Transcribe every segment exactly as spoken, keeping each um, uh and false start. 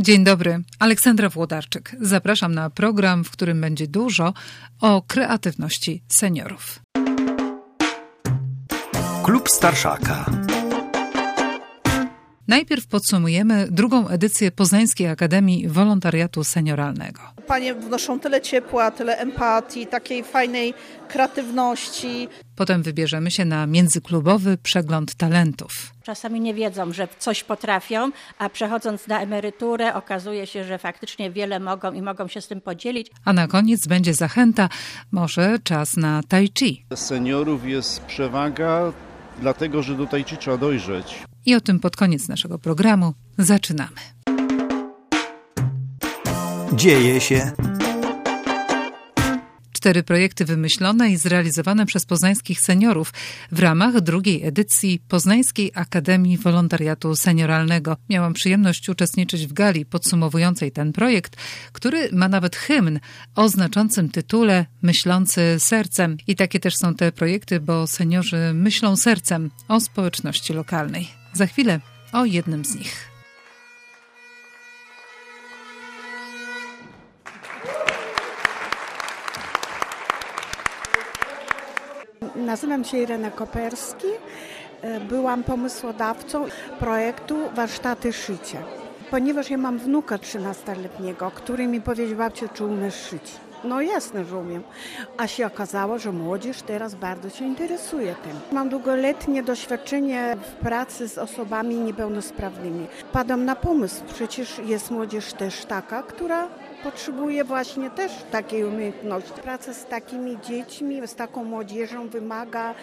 Dzień dobry, Aleksandra Włodarczyk. Zapraszam na program, w którym będzie dużo o kreatywności seniorów. Klub Starszaka. Najpierw podsumujemy drugą edycję Poznańskiej Akademii Wolontariatu Senioralnego. Panie wnoszą tyle ciepła, tyle empatii, takiej fajnej kreatywności. Potem wybierzemy się na międzyklubowy przegląd talentów. Czasami nie wiedzą, że coś potrafią, a przechodząc na emeryturę okazuje się, że faktycznie wiele mogą i mogą się z tym podzielić. A na koniec będzie zachęta, może czas na tai chi. Seniorów jest przewaga, dlatego że do tai chi trzeba dojrzeć. I o tym pod koniec naszego programu zaczynamy. Dzieje się. Cztery projekty wymyślone i zrealizowane przez poznańskich seniorów w ramach drugiej edycji Poznańskiej Akademii Wolontariatu Senioralnego. Miałam przyjemność uczestniczyć w gali podsumowującej ten projekt, który ma nawet hymn o znaczącym tytule Myślący sercem. I takie też są te projekty, bo seniorzy myślą sercem o społeczności lokalnej. Za chwilę o jednym z nich. Nazywam się Irena Koperski. Byłam pomysłodawcą projektu Warsztaty Szycia. Ponieważ ja mam wnuka trzynastoletniego, który mi powiedział: babciu, czy umiesz szyć? No jasne, że umiem. A się okazało, że młodzież teraz bardzo się interesuje tym. Mam długoletnie doświadczenie w pracy z osobami niepełnosprawnymi. Padam na pomysł, przecież jest młodzież też taka, która potrzebuje właśnie też takiej umiejętności. Praca z takimi dziećmi, z taką młodzieżą wymaga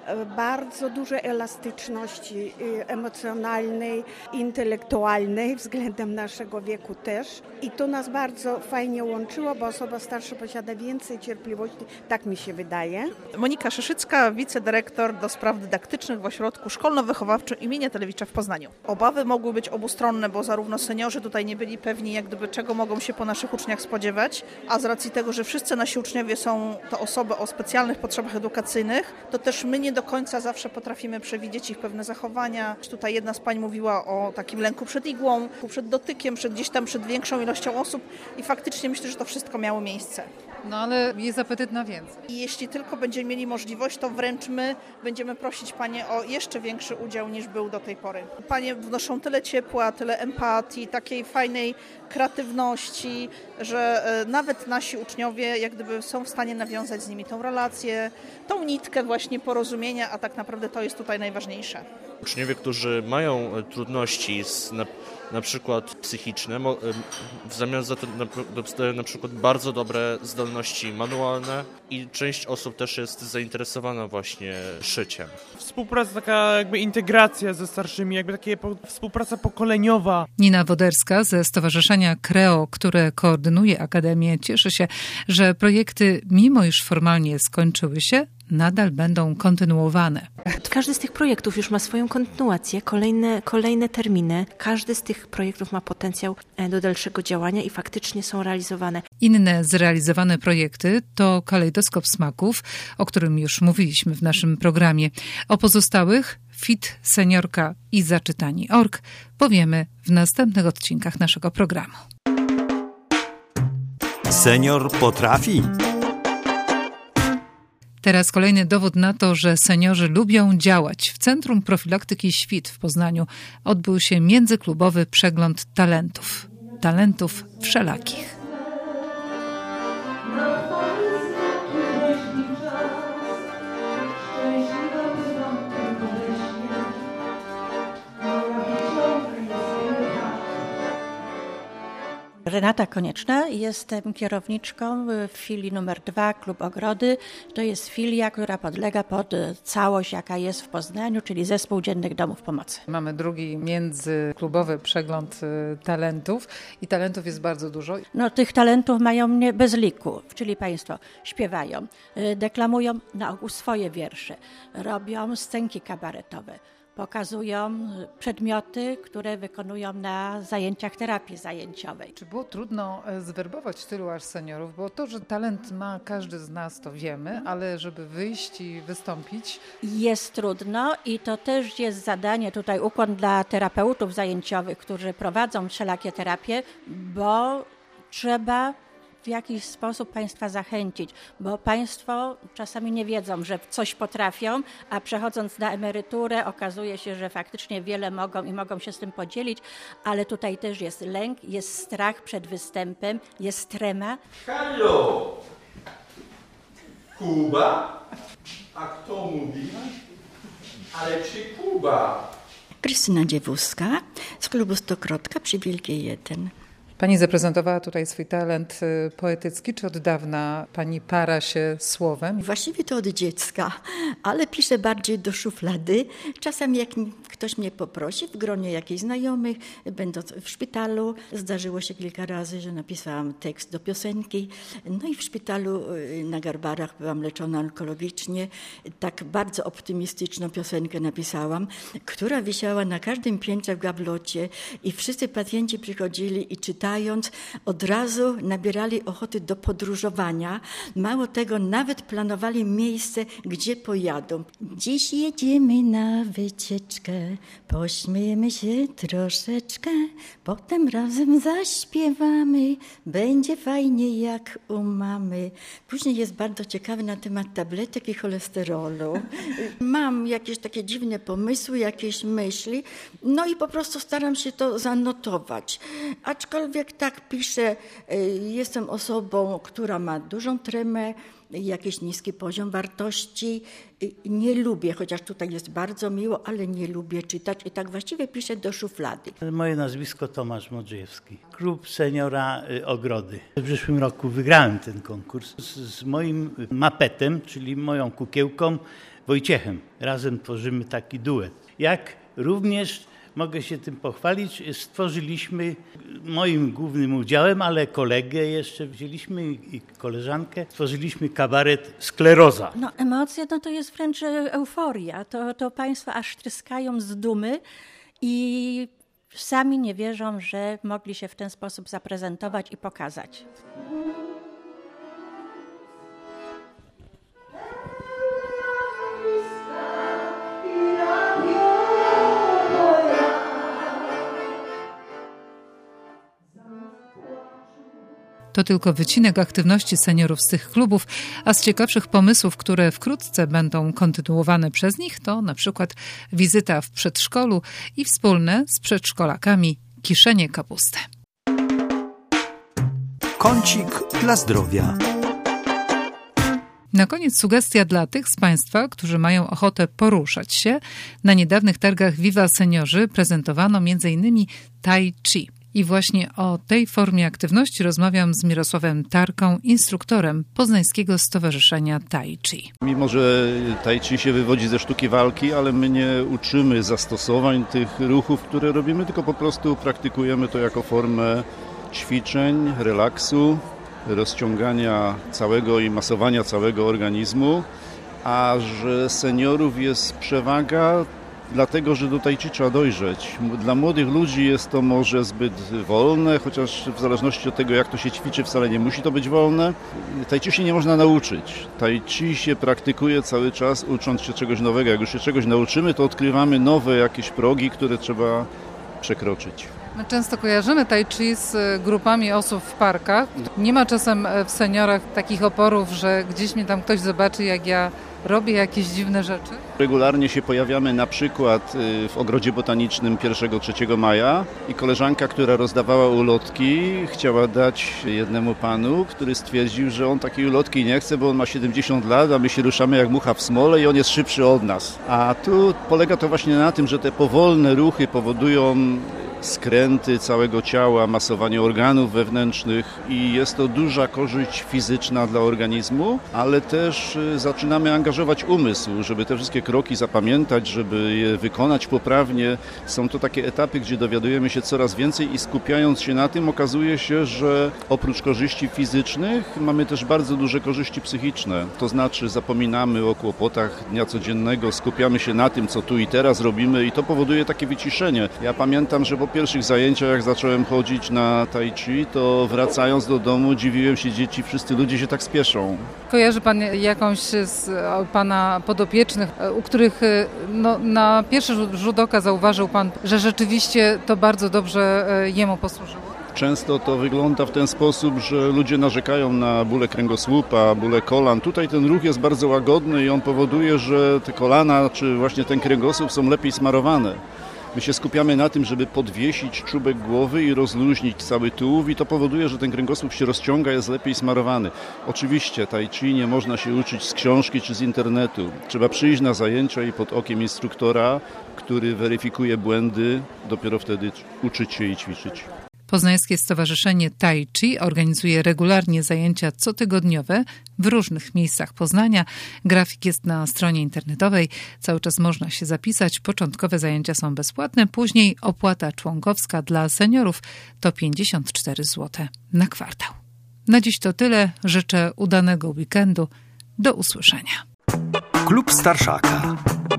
bardzo dużej elastyczności emocjonalnej, intelektualnej względem naszego wieku też. I to nas bardzo fajnie łączyło, bo osoba starsza posiada więcej cierpliwości, tak mi się wydaje. Monika Szyszycka, wicedyrektor do spraw dydaktycznych w Ośrodku Szkolno-Wychowawczym imienia Telewicza w Poznaniu. Obawy mogły być obustronne, bo zarówno seniorzy tutaj nie byli pewni, jak gdyby czego mogą się po naszych uczniach spodziewać, a z racji tego, że wszyscy nasi uczniowie są to osoby o specjalnych potrzebach edukacyjnych, to też my nie do końca zawsze potrafimy przewidzieć ich pewne zachowania. Tutaj jedna z pań mówiła o takim lęku przed igłą, przed dotykiem, przed gdzieś tam przed większą ilością osób i faktycznie myślę, że to wszystko miało miejsce. No ale jest apetyt na więcej. I jeśli tylko będziemy mieli możliwość, to wręcz my będziemy prosić panie o jeszcze większy udział niż był do tej pory. Panie wnoszą tyle ciepła, tyle empatii, takiej fajnej kreatywności, że nawet nasi uczniowie jak gdyby są w stanie nawiązać z nimi tą relację, tą nitkę właśnie porozumienia, a tak naprawdę to jest tutaj najważniejsze. Uczniowie, którzy mają trudności z, na, na przykład psychiczne, w zamian za to dostają na przykład bardzo dobre zdolności manualne i część osób też jest zainteresowana właśnie szyciem. Współpraca, taka jakby integracja ze starszymi, jakby takie po, współpraca pokoleniowa. Nina Woderska ze Stowarzyszenia Kreo, które koordynuje Akademię, cieszy się, że projekty, mimo iż formalnie skończyły się, nadal będą kontynuowane. Każdy z tych projektów już ma swoją kontynuację, kolejne, kolejne terminy. Każdy z tych projektów ma potencjał do dalszego działania i faktycznie są realizowane. Inne zrealizowane projekty to Kalejdoskop Smaków, o którym już mówiliśmy w naszym programie. O pozostałych Fit, Seniorka i Zaczytani kropka org powiemy w następnych odcinkach naszego programu. Senior potrafi. Teraz kolejny dowód na to, że seniorzy lubią działać. W Centrum Profilaktyki Świt w Poznaniu odbył się międzyklubowy przegląd talentów. Talentów wszelakich. Renata Konieczna, jestem kierowniczką w filii numer dwa Klub Ogrody. To jest filia, która podlega pod całość, jaka jest w Poznaniu, czyli Zespół Dziennych Domów Pomocy. Mamy drugi międzyklubowy przegląd talentów i talentów jest bardzo dużo. No, tych talentów mają mnie bez liku, czyli państwo śpiewają, deklamują na ogół swoje wiersze, robią scenki kabaretowe, pokazują przedmioty, które wykonują na zajęciach terapii zajęciowej. Czy było trudno zwerbować tylu aż seniorów? Bo to, że talent ma każdy z nas, to wiemy, ale żeby wyjść i wystąpić... Jest trudno i to też jest zadanie, tutaj ukłon dla terapeutów zajęciowych, którzy prowadzą wszelakie terapie, bo trzeba w jakiś sposób Państwa zachęcić, bo Państwo czasami nie wiedzą, że coś potrafią, a przechodząc na emeryturę okazuje się, że faktycznie wiele mogą i mogą się z tym podzielić, ale tutaj też jest lęk, jest strach przed występem, jest trema. Halo! Kuba? A kto mówi? Ale czy Kuba? Krystyna Dziewuska z klubu Stokrotka przy Wielkiej jeden. Pani zaprezentowała tutaj swój talent poetycki. Czy od dawna pani para się słowem? Właściwie to od dziecka, ale piszę bardziej do szuflady. Czasami jak ktoś mnie poprosi w gronie jakichś znajomych, będąc w szpitalu, zdarzyło się kilka razy, że napisałam tekst do piosenki. No i w szpitalu na Garbarach byłam leczona onkologicznie. Tak bardzo optymistyczną piosenkę napisałam, która wisiała na każdym piętrze w gablocie i wszyscy pacjenci przychodzili i czytali. Czytając, od razu nabierali ochoty do podróżowania. Mało tego, nawet planowali miejsce, gdzie pojadą. Dziś jedziemy na wycieczkę, pośmiejemy się troszeczkę, potem razem zaśpiewamy, będzie fajnie jak u mamy. Później jest bardzo ciekawy na temat tabletek i cholesterolu. Mam jakieś takie dziwne pomysły, jakieś myśli, no i po prostu staram się to zanotować. Aczkolwiek jak tak piszę, jestem osobą, która ma dużą tremę, jakiś niski poziom wartości. Nie lubię, chociaż tutaj jest bardzo miło, ale nie lubię czytać i tak właściwie piszę do szuflady. Moje nazwisko Tomasz Modrzejewski, klub seniora Ogrody. W zeszłym roku wygrałem ten konkurs z, z moim mapetem, czyli moją kukiełką Wojciechem. Razem tworzymy taki duet. Jak również mogę się tym pochwalić. Stworzyliśmy moim głównym udziałem, ale kolegę jeszcze wzięliśmy i koleżankę. Stworzyliśmy kabaret Skleroza. No emocje no to jest wręcz euforia. To, to Państwo aż tryskają z dumy i sami nie wierzą, że mogli się w ten sposób zaprezentować i pokazać. To tylko wycinek aktywności seniorów z tych klubów, a z ciekawszych pomysłów, które wkrótce będą kontynuowane przez nich, to na przykład wizyta w przedszkolu i wspólne z przedszkolakami kiszenie kapusty. Kącik dla zdrowia. Na koniec sugestia dla tych z Państwa, którzy mają ochotę poruszać się. Na niedawnych targach Viva Seniorzy prezentowano między innymi Tai Chi. I właśnie o tej formie aktywności rozmawiam z Mirosławem Tarką, instruktorem Poznańskiego Stowarzyszenia Tai Chi. Mimo że Tai Chi się wywodzi ze sztuki walki, ale my nie uczymy zastosowań tych ruchów, które robimy, tylko po prostu praktykujemy to jako formę ćwiczeń, relaksu, rozciągania całego i masowania całego organizmu, a że seniorów jest przewaga, dlatego, że do Tai Chi trzeba dojrzeć. Dla młodych ludzi jest to może zbyt wolne, chociaż w zależności od tego, jak to się ćwiczy, wcale nie musi to być wolne. Tai Chi się nie można nauczyć. Tai Chi się praktykuje cały czas, ucząc się czegoś nowego. Jak już się czegoś nauczymy, to odkrywamy nowe jakieś progi, które trzeba przekroczyć. My często kojarzymy Tai Chi z grupami osób w parkach. Nie ma czasem w seniorach takich oporów, że gdzieś mnie tam ktoś zobaczy, jak ja robię jakieś dziwne rzeczy? Regularnie się pojawiamy na przykład w ogrodzie botanicznym pierwszego trzeciego maja i koleżanka, która rozdawała ulotki, chciała dać jednemu panu, który stwierdził, że on takiej ulotki nie chce, bo on ma siedemdziesiąt lat, a my się ruszamy jak mucha w smole i on jest szybszy od nas. A tu polega to właśnie na tym, że te powolne ruchy powodują skręty całego ciała, masowanie organów wewnętrznych i jest to duża korzyść fizyczna dla organizmu, ale też zaczynamy angażować umysł, żeby te wszystkie kroki zapamiętać, żeby je wykonać poprawnie. Są to takie etapy, gdzie dowiadujemy się coraz więcej i skupiając się na tym okazuje się, że oprócz korzyści fizycznych mamy też bardzo duże korzyści psychiczne. To znaczy zapominamy o kłopotach dnia codziennego, skupiamy się na tym, co tu i teraz robimy i to powoduje takie wyciszenie. Ja pamiętam, że po pierwszych zajęciach, jak zacząłem chodzić na tai chi, to wracając do domu dziwiłem się, dzieci, wszyscy ludzie się tak spieszą. Kojarzy Pan jakąś z Pana podopiecznych, u których no, na pierwszy rzut oka zauważył Pan, że rzeczywiście to bardzo dobrze jemu posłużyło? Często to wygląda w ten sposób, że ludzie narzekają na bóle kręgosłupa, bóle kolan. Tutaj ten ruch jest bardzo łagodny i on powoduje, że te kolana czy właśnie ten kręgosłup są lepiej smarowane. My się skupiamy na tym, żeby podwiesić czubek głowy i rozluźnić cały tułów i to powoduje, że ten kręgosłup się rozciąga, jest lepiej smarowany. Oczywiście tai chi nie można się uczyć z książki czy z internetu. Trzeba przyjść na zajęcia i pod okiem instruktora, który weryfikuje błędy, dopiero wtedy uczyć się i ćwiczyć. Poznańskie Stowarzyszenie Tai Chi organizuje regularnie zajęcia cotygodniowe w różnych miejscach Poznania. Grafik jest na stronie internetowej. Cały czas można się zapisać. Początkowe zajęcia są bezpłatne. Później opłata członkowska dla seniorów to pięćdziesiąt cztery złote na kwartał. Na dziś to tyle. Życzę udanego weekendu. Do usłyszenia. Klub Starszaka.